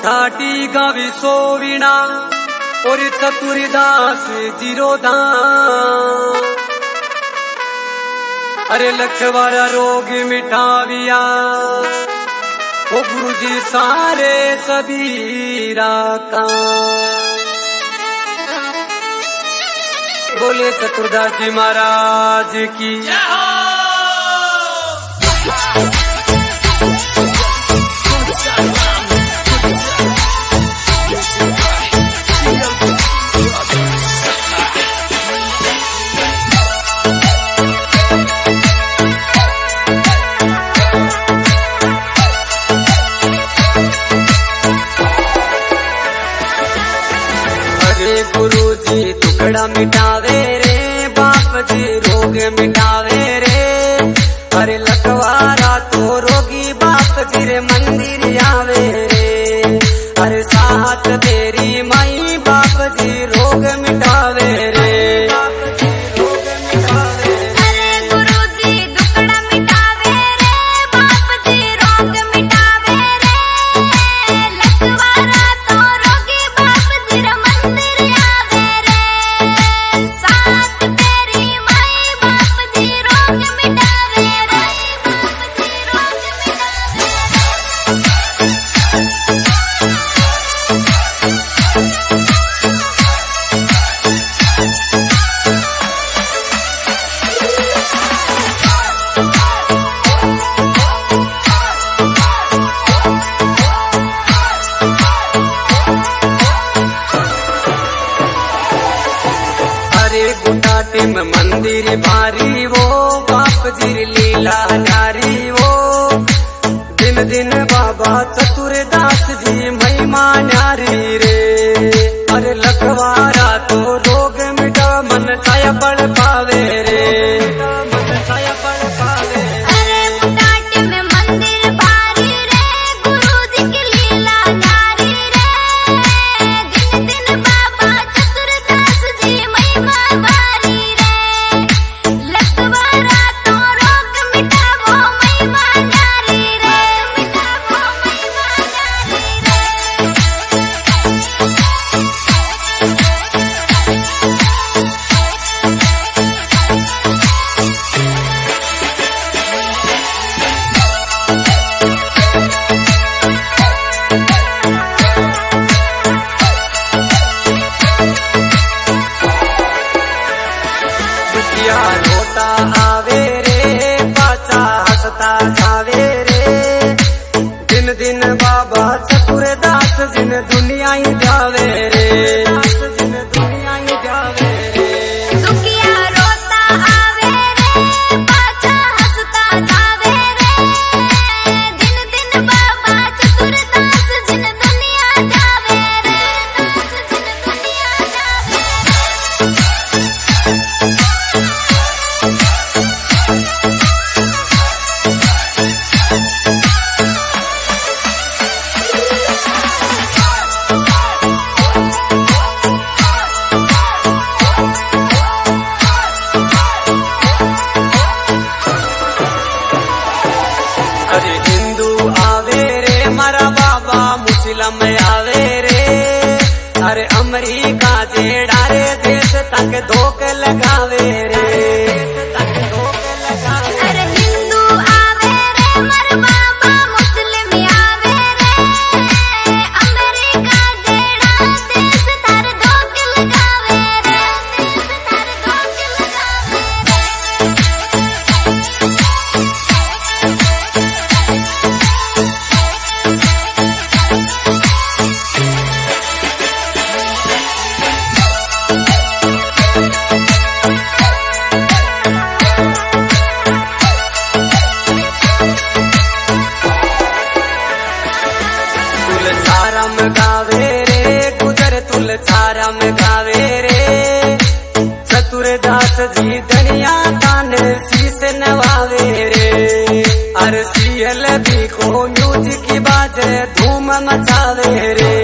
ठाटी गावी सोविना और चतुरदास जीरोदा। अरे लखवारा रोग मिटाविया ओ गुरु जी सारे सबीरा का। बोले चतुरदास जी महाराज की। गुरु जी टुकड़ा मिटावे रे, बाप जी रोग मिटावे रे। अरे लखवारा तो रोगी बाप जी रे मंदिर आवे रे। अरे साथ तेरी माई बाप जी रोग मिटावे रे। में मंदिर भारी वो बाप जी लीला नारी वो। दिन दिन बाबा चतुरदास जी महिमा नारी रे। अरे लखवारा तो रोग मिटा मन छाया पड़ पावे रे। मन छाया पड़ पावे। रोता आवे रे, पाचा हंसता जावे रे। दिन दिन बाबा चतुरदास जिन दुनिया ही जावे रे। जिन दुनिया ही जावे रे। दुखिया रोता आवे रे, पाचा हंसता जावे रे। दिन दिन बाबा चतुरदास जिन दुनिया जावे रे। जिन दुनिया जावे रे। अरे हिंदू आवे रे मारा बाबा, मुस्लिम आवे रे। अरे अमेरिका जेड़ा रे देश तक धोख लगावे रे। तक धोख लगावे। अरे हिंदू आवे रे मारा बाबा, मुस्लिम आवे रे। अमेरिका जेड़ा देश तार धोख लगावे रे। देश तार धोख लगावे तुलचारम गावे रे, गुजर तुलचारम गावे रे। चतुरदास जी धनिया तान शीस नवावे रे। अरे सीएल भी को म्यूजिक की बाजे धूम मचावे रे।